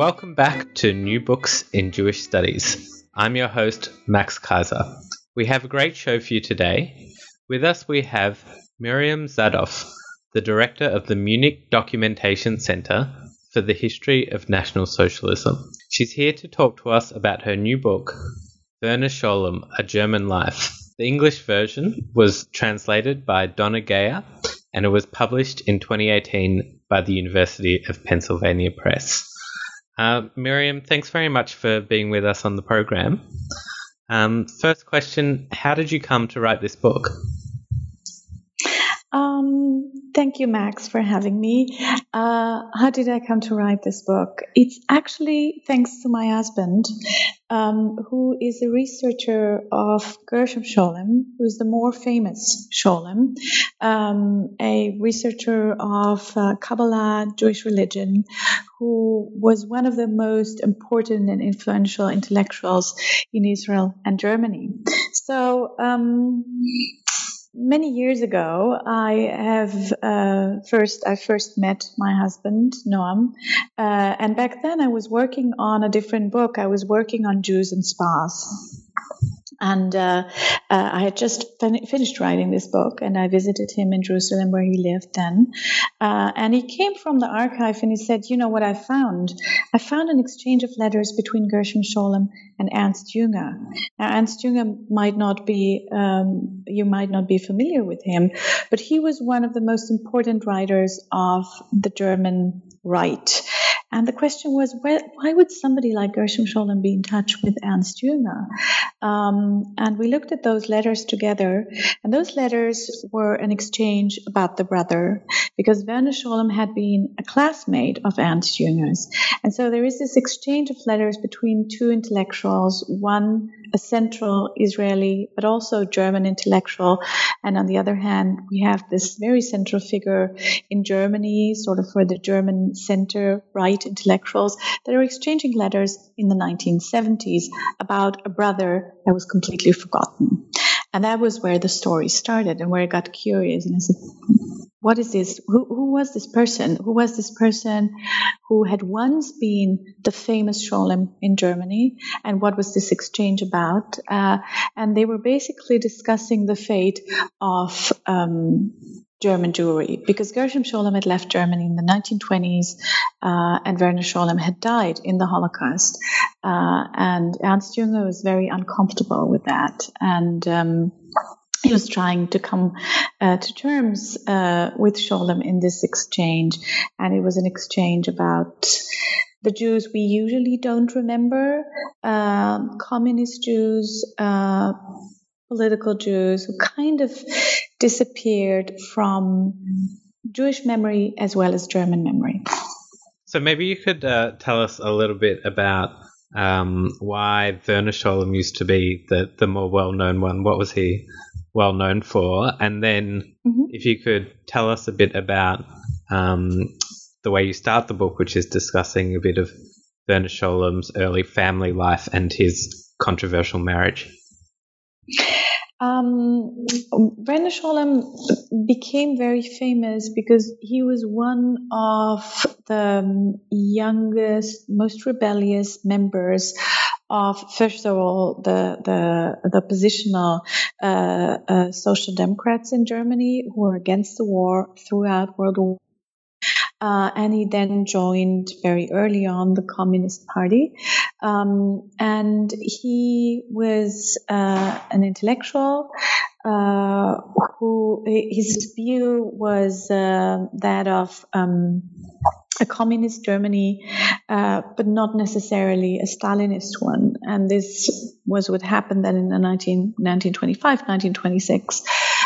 welcome back to New Books in Jewish Studies. I'm your host, Max Kaiser. We have a great show for you today. With us we have Miriam Zadov, the director of the Munich Documentation Center for the History of National Socialism. She's here to talk to us about her new book, Werner Scholem, A German Life. The English version was translated by Donna Geyer, and it was published in 2018 by the University of Pennsylvania Press. Miriam, thanks very much for being with us on the program. First question, how did you come to write this book? Thank you, Max, for having me. How did I come to write this book? It's actually thanks to my husband, who is a researcher of Gershom Scholem, who's the more famous Scholem, a researcher of Kabbalah, Jewish religion, who was one of the most important and influential intellectuals in Israel and Germany. So, many years ago, I first met my husband, Noam, and back then I was working on a different book. I was working on Jews and spas. And I had just finished writing this book, and I visited him in Jerusalem where he lived then. And he came from the archive and he said, you know what I found? I found an exchange of letters between Gershom Scholem and Ernst Jünger. Now, Ernst Jünger might not be, you might not be familiar with him, but he was one of the most important writers of the German right. And the question was, why would somebody like Gershom Scholem be in touch with Ernst Jünger? And we looked at those letters together, and those letters were an exchange about the brother, because Werner Scholem had been a classmate of Ernst Jünger's. And so there is this exchange of letters between two intellectuals, one a central Israeli, but also German intellectual. And on the other hand, we have this very central figure in Germany, sort of for the German center right intellectuals, that are exchanging letters in the 1970s about a brother that was completely forgotten. And that was where the story started and where I got curious. And I said, what is this? Who was this person? Who was this person who had once been the famous Scholem in Germany? And what was this exchange about? And they were basically discussing the fate of German Jewry, because Gershom Scholem had left Germany in the 1920s, and Werner Scholem had died in the Holocaust. And Ernst Jünger was very uncomfortable with that. And he was trying to come to terms with Scholem in this exchange. And it was an exchange about the Jews we usually don't remember, communist Jews, political Jews who kind of disappeared from Jewish memory as well as German memory. So maybe you could tell us a little bit about why Werner Scholem used to be the more well-known one. What was he well known for? And then if you could tell us a bit about the way you start the book, which is discussing a bit of Werner Scholem's early family life and his controversial marriage. Werner Scholem became very famous because he was one of the youngest, most rebellious members of, first of all, the positional social democrats in Germany who were against the war throughout World War. And he then joined very early on the Communist Party. And he was an intellectual who his view was that of a communist Germany, but not necessarily a Stalinist one. And this was what happened then in the 1925, 1926.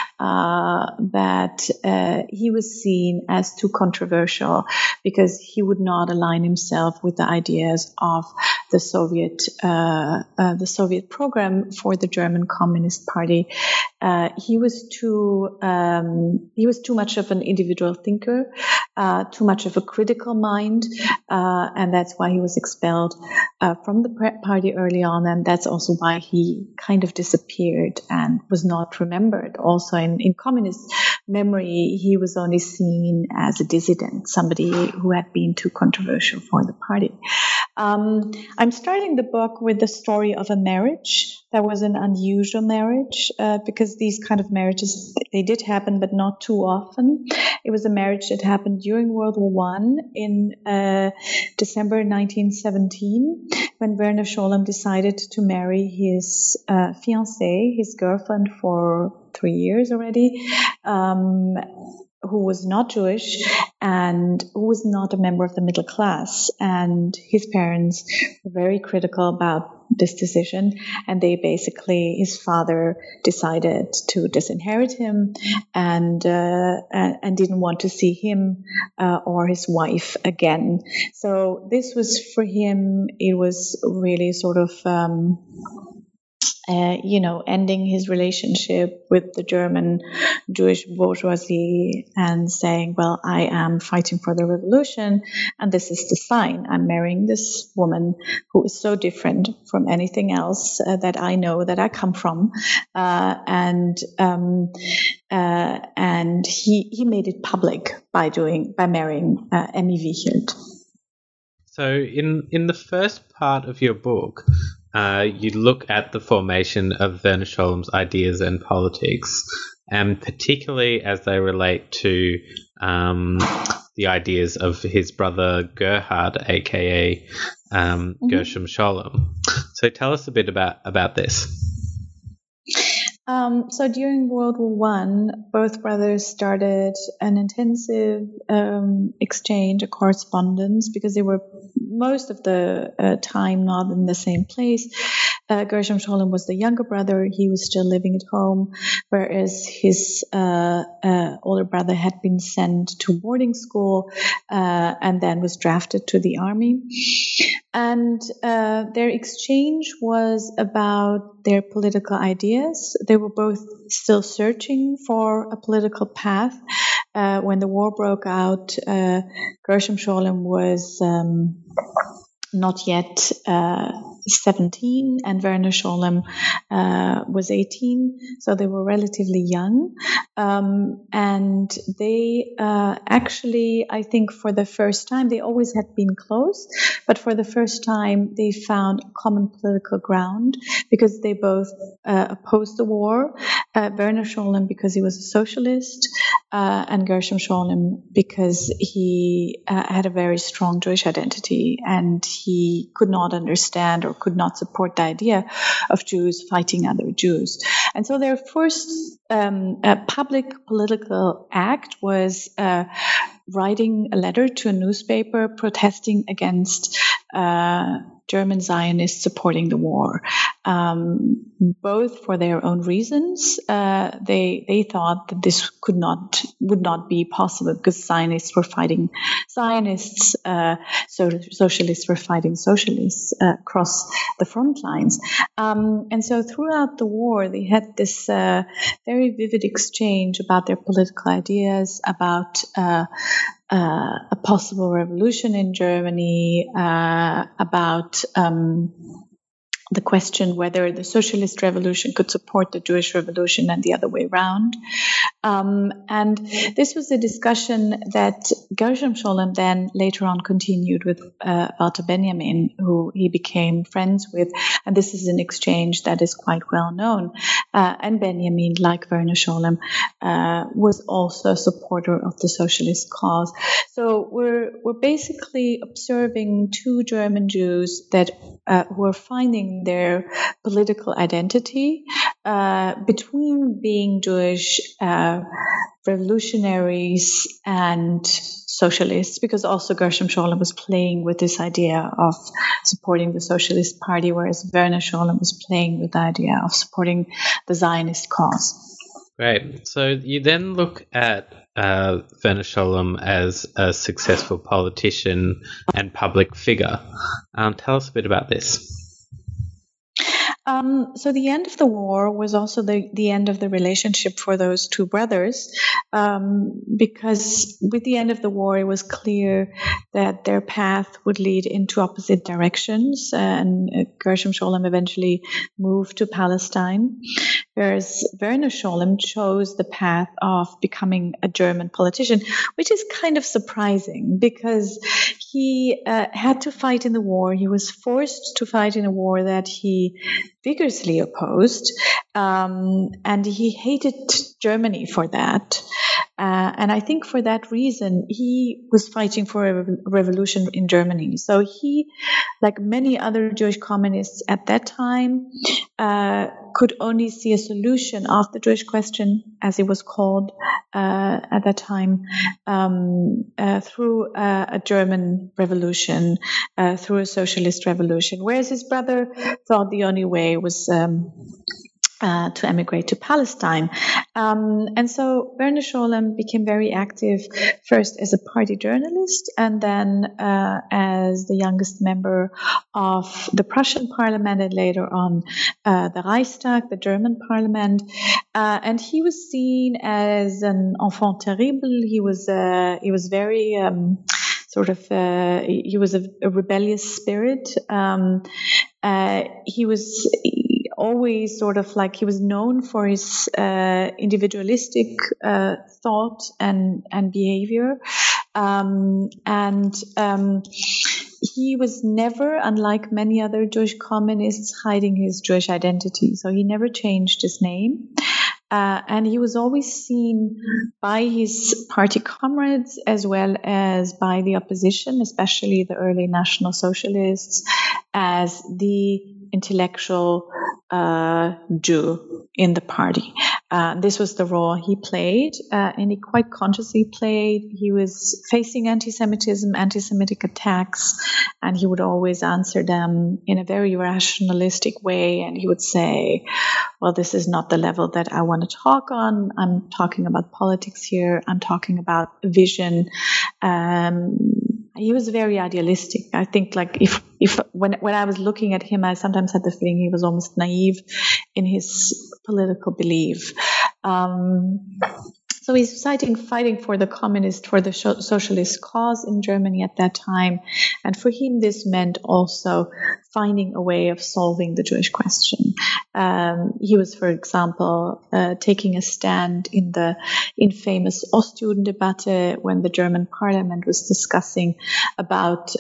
That he was seen as too controversial because he would not align himself with the ideas of the Soviet program for the German Communist Party. He was too much of an individual thinker, too much of a critical mind, and that's why he was expelled from the party early on, and that's also why he kind of disappeared and was not remembered. Also in communist memory, he was only seen as a dissident, somebody who had been too controversial for the party. I'm starting the book with the story of a marriage that was an unusual marriage because these kind of marriages, they did happen, but not too often. It was a marriage that happened during World War One in December 1917, when Werner Scholem decided to marry his fiancée, his girlfriend for 3 years already, who was not Jewish and who was not a member of the middle class. And his parents were very critical about this decision, and his father decided to disinherit him and didn't want to see him or his wife again. So this was for him, it was really sort of ending his relationship with the German Jewish bourgeoisie and saying, well, I am fighting for the revolution, and this is the sign. I'm marrying this woman who is so different from anything else that I know, that I come from. And he made it public by marrying Emmy Wiechelt. So in the first part of your book, you look at the formation of Werner Scholem's ideas and politics, and particularly as they relate to the ideas of his brother Gerhard, aka Gershom Scholem. So tell us a bit about this. So during World War One, both brothers started an intensive exchange, a correspondence, because they were most of the time not in the same place. Gershom Scholem was the younger brother. He was still living at home, whereas his older brother had been sent to boarding school and then was drafted to the army. And their exchange was about their political ideas. They were both still searching for a political path. When the war broke out, Gershom Scholem was not yet 17, and Werner Scholem was 18, so they were relatively young. And they actually, I think for the first time, they always had been close, but for the first time they found common political ground because they both opposed the war. Werner Scholem because he was a socialist, and Gershom Scholem because he had a very strong Jewish identity, and he could not understand or could not support the idea of Jews fighting other Jews. And so their first public political act was writing a letter to a newspaper protesting against German Zionists supporting the war, both for their own reasons. They thought that this would not be possible because Zionists were fighting Zionists, so socialists were fighting socialists across the front lines. And so throughout the war, they had this very vivid exchange about their political ideas, about a possible revolution in Germany, about the question whether the socialist revolution could support the Jewish revolution and the other way around. And this was a discussion that Gershom Scholem then later on continued with Walter Benjamin, who he became friends with. And this is an exchange that is quite well known. And Benjamin, like Werner Scholem, was also a supporter of the socialist cause. So we're basically observing two German Jews that who are finding their political identity between being Jewish revolutionaries and socialists, because also Gershom Scholem was playing with this idea of supporting the Socialist Party, whereas Werner Scholem was playing with the idea of supporting the Zionist cause. Great. So you then look at Werner Scholem as a successful politician and public figure. Tell us a bit about this. So the end of the war was also the end of the relationship for those two brothers, because with the end of the war, it was clear that their path would lead into opposite directions, and Gershom Scholem eventually moved to Palestine, whereas Werner Scholem chose the path of becoming a German politician, which is kind of surprising because he had to fight in the war. He was forced to fight in a war that he vigorously opposed, and he hated Germany for that. And I think for that reason, he was fighting for a revolution in Germany. So he, like many other Jewish communists at that time, could only see a solution of the Jewish question, as it was called at that time, through a German revolution, through a socialist revolution. Whereas his brother thought the only way was to emigrate to Palestine. And so Werner Scholem became very active, first as a party journalist and then as the youngest member of the Prussian parliament and later on the Reichstag, the German parliament. And he was seen as an enfant terrible. He was very he was a rebellious spirit. He was always he was known for his individualistic thought and behavior. He was never, unlike many other Jewish communists, hiding his Jewish identity. So he never changed his name. And he was always seen by his party comrades as well as by the opposition, especially the early National Socialists, as the intellectual Jew in the party. This was the role he played, and he quite consciously played. He was facing anti-Semitism, anti-Semitic attacks, and he would always answer them in a very rationalistic way. And he would say, well, this is not the level that I want to talk on. I'm talking about politics here. I'm talking about vision. He was very idealistic. I think when I was looking at him, I sometimes had the feeling he was almost naive in his political belief. So he's fighting for the socialist cause in Germany at that time. And for him, this meant also finding a way of solving the Jewish question. He was, for example, taking a stand in the infamous Ostjudendebatte when the German parliament was discussing about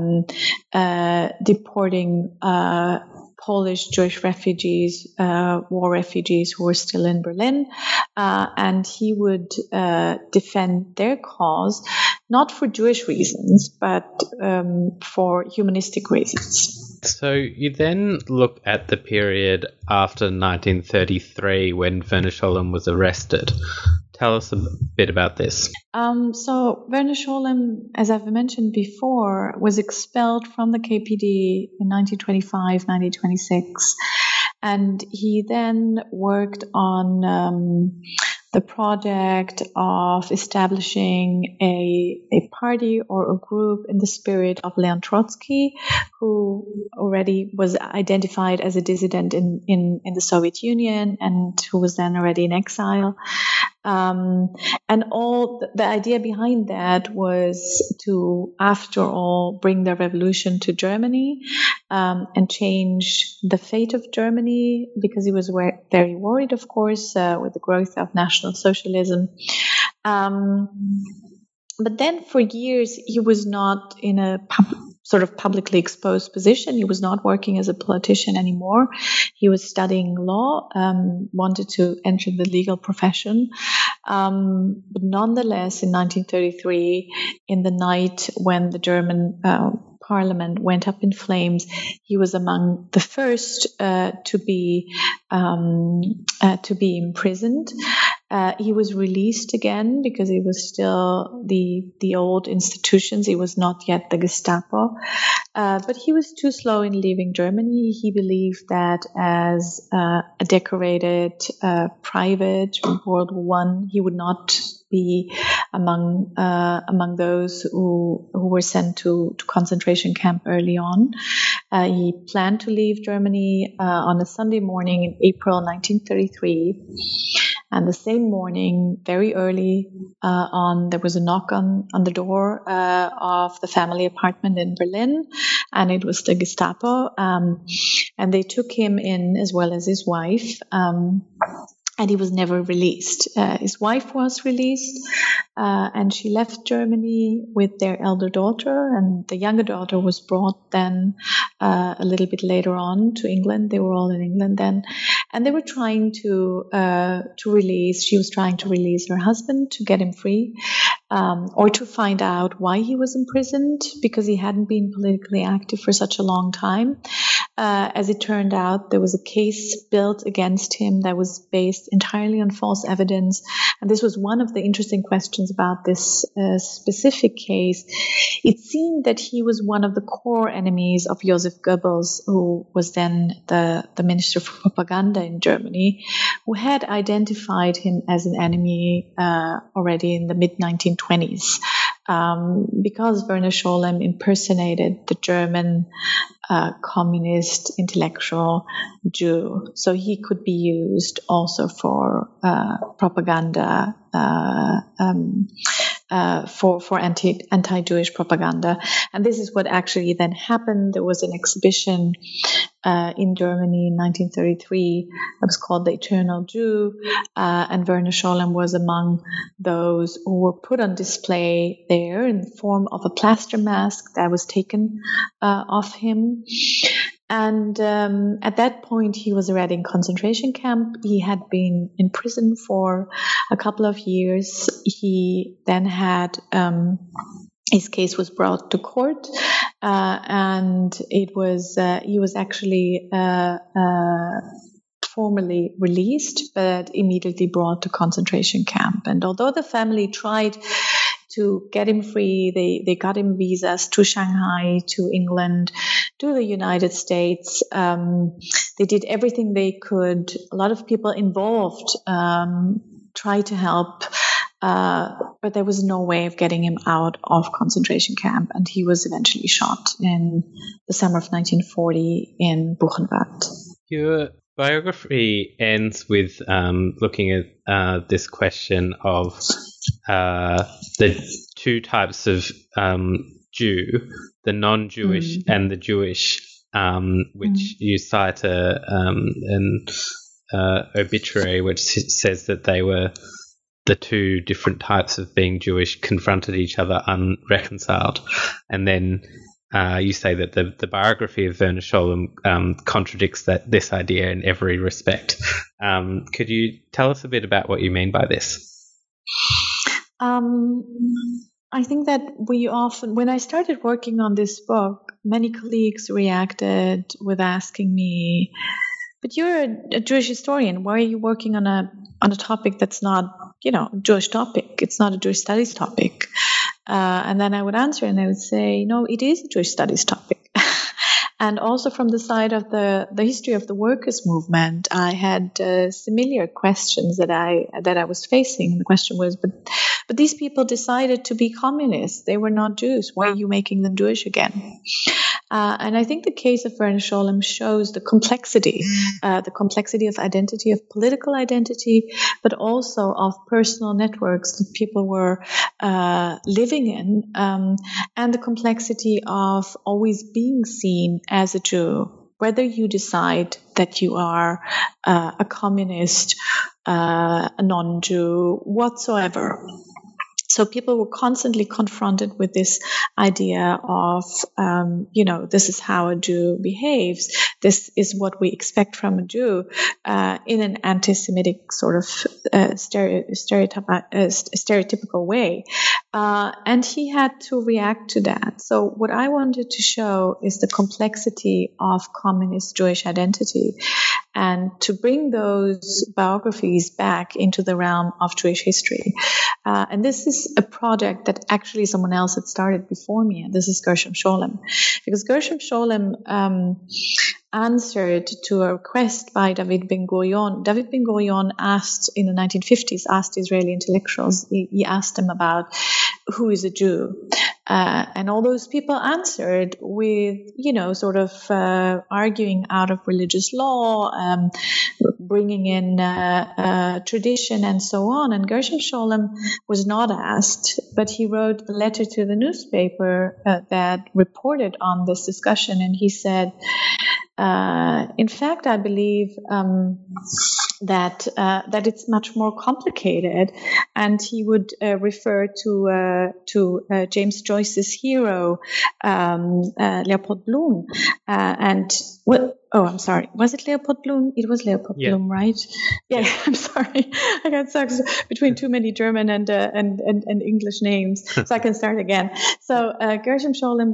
deporting Polish Jewish refugees, war refugees who were still in Berlin, and he would defend their cause, not for Jewish reasons, but for humanistic reasons. So you then look at the period after 1933 when Werner Scholem was arrested. Tell us a bit about this. So Werner Scholem, as I've mentioned before, was expelled from the KPD in 1925, 1926. And he then worked on the project of establishing a party or a group in the spirit of Leon Trotsky, who already was identified as a dissident in the Soviet Union and who was then already in exile. And all the idea behind that was to, after all, bring the revolution to Germany and change the fate of Germany, because he was very worried, of course, with the growth of National Socialism. But then for years, he was not in a publicly exposed position. He was not working as a politician anymore. He was studying law, wanted to enter the legal profession. But nonetheless, in 1933, in the night when the German parliament went up in flames, he was among the first to be imprisoned. He was released again because he was still the old institutions. He was not yet the Gestapo. But he was too slow in leaving Germany. He believed that as a decorated private in World War I, he would not be among those who were sent to concentration camp early on. He planned to leave Germany on a Sunday morning in April 1933. And the same morning, very early there was a knock on the door of the family apartment in Berlin, and it was the Gestapo. And they took him in as well as his wife. and he was never released. His wife was released, and she left Germany with their elder daughter, and the younger daughter was brought then a little bit later on to England. They were all in England then, and they were trying to release. She was trying to release her husband to get him free, or to find out why he was imprisoned, because he hadn't been politically active for such a long time. As it turned out, there was a case built against him that was based entirely on false evidence. And this was one of the interesting questions about this specific case. It seemed that he was one of the core enemies of Joseph Goebbels, who was then the Minister for Propaganda in Germany, who had identified him as an enemy already in the mid-1920s. Because Werner Scholem impersonated the German communist intellectual Jew, so he could be used also for propaganda, for anti-Jewish propaganda. And this is what actually then happened. There was an exhibition in Germany in 1933 that was called The Eternal Jew, and Werner Scholem was among those who were put on display there in the form of a plaster mask that was taken off him. And at that point, he was already in concentration camp. He had been in prison for a couple of years. He then had his case was brought to court, and he was actually formally released, but immediately brought to concentration camp. And although the family tried to get him free, they got him visas to Shanghai, to England, to the United States. They did everything they could. A lot of people involved tried to help, but there was no way of getting him out of concentration camp, and he was eventually shot in the summer of 1940 in Buchenwald. Your biography ends with looking at this question of the two types of Jew, the non-Jewish and the Jewish, which you cite an obituary which says that they were the two different types of being Jewish confronted each other unreconciled. And then you say that the biography of Werner Scholem contradicts this idea in every respect. Could you tell us a bit about what you mean by this? I think that when I started working on this book, many colleagues reacted with asking me, "But you're a Jewish historian. Why are you working on a topic that's not, a Jewish topic? It's not a Jewish studies topic." And then I would answer and I would say, "No, it is a Jewish studies topic." And also from the side of the history of the workers' movement, I had similar questions that I was facing. The question was, but these people decided to be communists. They were not Jews. Why are you making them Jewish again? And I think the case of Werner Scholem shows the complexity of identity, of political identity, but also of personal networks that people were living in, and the complexity of always being seen as a Jew, whether you decide that you are a communist, a non-Jew, whatsoever. So people were constantly confronted with this idea of, this is how a Jew behaves. This is what we expect from a Jew, in an anti-Semitic sort of stereotypical way. And he had to react to that. So what I wanted to show is the complexity of communist Jewish identity, and to bring those biographies back into the realm of Jewish history. And this is a project that actually someone else had started before me, and this is Gershom Scholem. Because Gershom Scholem answered to a request by David Ben-Gurion. David Ben-Gurion asked, in the 1950s, asked Israeli intellectuals, he asked them about who is a Jew. And all those people answered with, sort of arguing out of religious law, bringing in tradition and so on. And Gershom Scholem was not asked, but he wrote a letter to the newspaper that reported on this discussion. And he said, In fact, I believe that it's much more complicated, and he would refer to James Joyce's hero, Leopold Bloom, and what? Oh, I'm sorry. Was it Leopold Bloom? It was Leopold Bloom, right? Yeah. I'm sorry. I got stuck between too many German and English names, so I can start again. So Gershom Scholem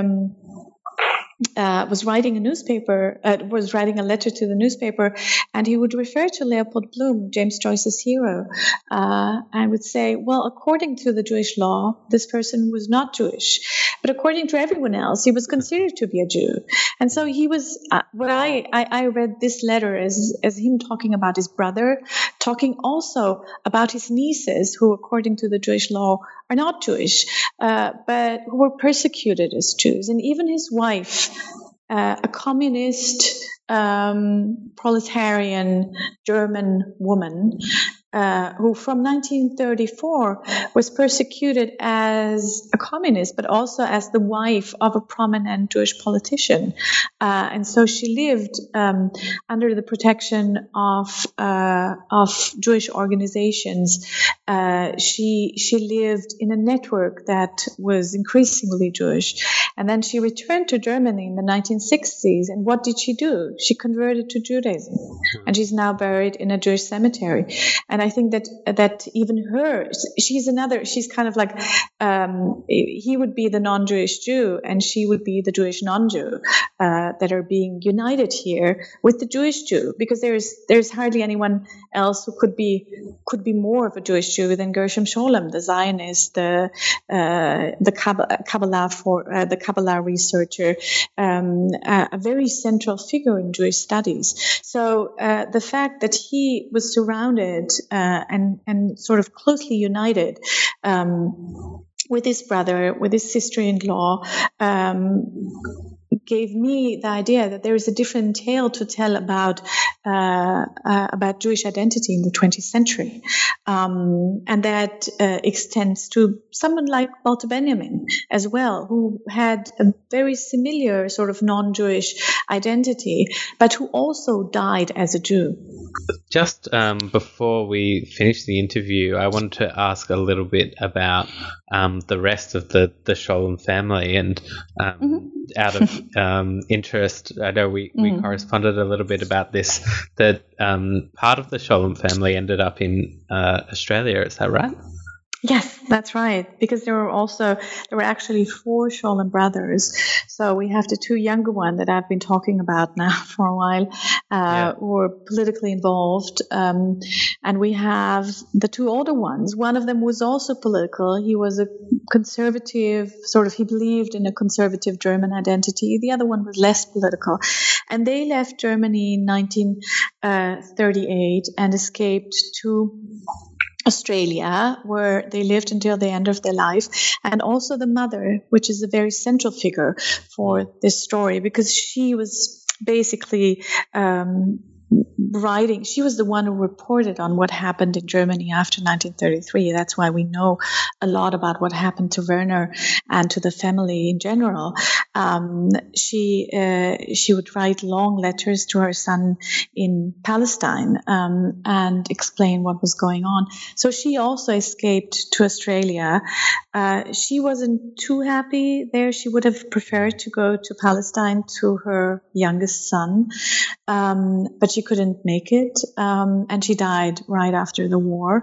was writing a letter to the newspaper, and he would refer to Leopold Bloom, James Joyce's hero, and would say, well, according to the Jewish law, this person was not Jewish, but according to everyone else, he was considered to be a Jew. And so he was, I read this letter as him talking about his brother, talking also about his nieces, who according to the Jewish law are not Jewish, but who were persecuted as Jews. And even his wife, a communist, proletarian German woman, who from 1934 was persecuted as a communist, but also as the wife of a prominent Jewish politician. And so she lived under the protection of Jewish organizations. She lived in a network that was increasingly Jewish. And then she returned to Germany in the 1960s. And what did she do? She converted to Judaism. And she's now buried in a Jewish cemetery. And I think that even her, she's kind of like, he would be the non-Jewish Jew and she would be the Jewish non-Jew, that are being united here with the Jewish Jew, because there's hardly anyone else who could be more of a Jewish Jew than Gershom Scholem, the Zionist, the Kabbalah researcher, a very central figure in Jewish studies. So the fact that he was surrounded and sort of closely united with his brother, with his sister-in-law, gave me the idea that there is a different tale to tell about Jewish identity in the 20th century, and that extends to someone like Walter Benjamin as well, who had a very similar sort of non-Jewish identity, but who also died as a Jew. Just before we finish the interview, I wanted to ask a little bit about the rest of the Scholem family, and out of interest, I know we corresponded a little bit about this, that part of the Scholem family ended up in Australia, is that right? Yes, that's right. Because there were actually 4 Scholem brothers. So we have the 2 younger ones that I've been talking about now for a while, who were politically involved. And we have the 2 older ones. One of them was also political. He was a conservative, he believed in a conservative German identity. The other one was less political. And they left Germany in 1938 and escaped to Australia, where they lived until the end of their life, and also the mother, which is a very central figure for this story, because she was basically writing. She was the one who reported on what happened in Germany after 1933. That's why we know a lot about what happened to Werner and to the family in general. She would write long letters to her son in Palestine and explain what was going on. So she also escaped to Australia. She wasn't too happy there. She would have preferred to go to Palestine to her youngest son, but she couldn't make it, and she died right after the war.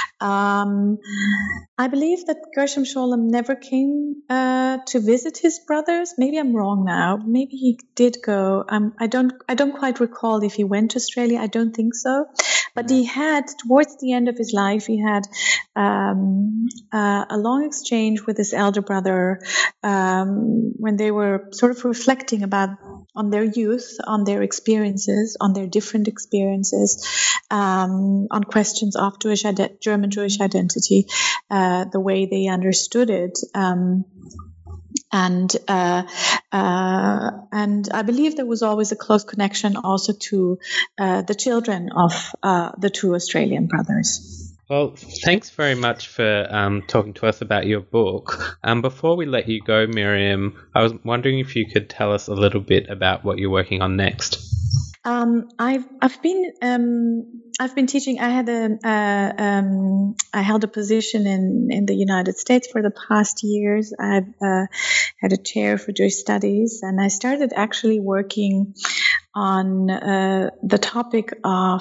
I believe that Gershom Scholem never came to visit his brothers. Maybe I'm wrong now. Maybe he did go. I don't quite recall if he went to Australia. I don't think so. But he had, towards the end of his life, he had a long exchange with his elder brother when they were sort of reflecting on their youth, on their experiences, on their different experiences, on questions of German Jewish identity, the way they understood it. And I believe there was always a close connection also to the children of the 2 Australian brothers. Well, thanks very much for talking to us about your book. Before we let you go, Miriam, I was wondering if you could tell us a little bit about what you're working on next. I've been teaching. I held a position in the United States for the past years. I've had a chair for Jewish studies, and I started actually working on the topic of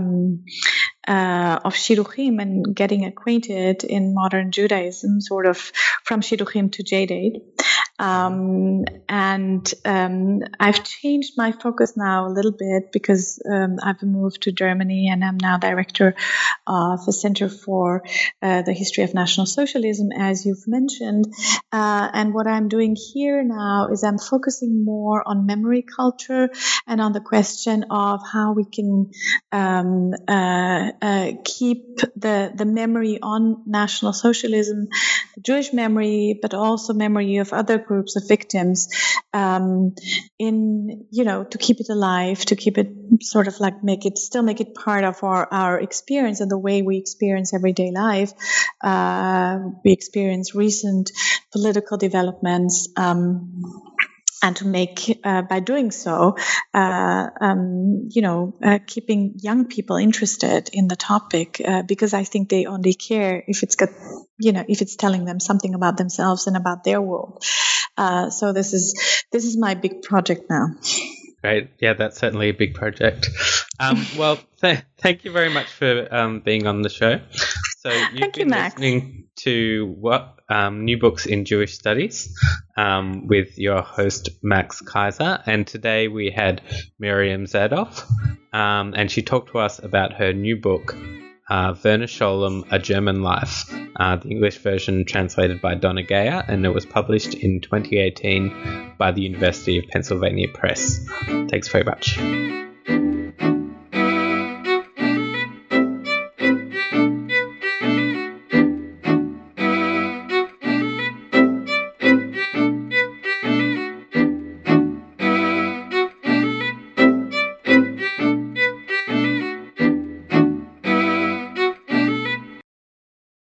shidduchim and getting acquainted in modern Judaism, sort of from shidduchim to J-date. I've changed my focus now a little bit because I've moved to Germany and I'm now director of a Center for the History of National Socialism, as you've mentioned. And what I'm doing here now is I'm focusing more on memory culture and on the question of how we can keep the memory on National Socialism, the Jewish memory, but also memory of other groups of victims, to keep it alive, to keep it sort of like make it part of our experience and the way we experience everyday life. We experience recent political developments, and to make, by doing so, keeping young people interested in the topic, because I think they only care if it's telling them something about themselves and about their world. So this is my big project now. Great. Yeah, that's certainly a big project. Well, thank you very much for being on the show. So you've been listening to New Books in Jewish Studies with your host, Max Kaiser. And today we had Miriam Zadov, and she talked to us about her new book, Werner Scholem, A German Life, the English version translated by Donna Geyer, and it was published in 2018 by the University of Pennsylvania Press. Thanks very much.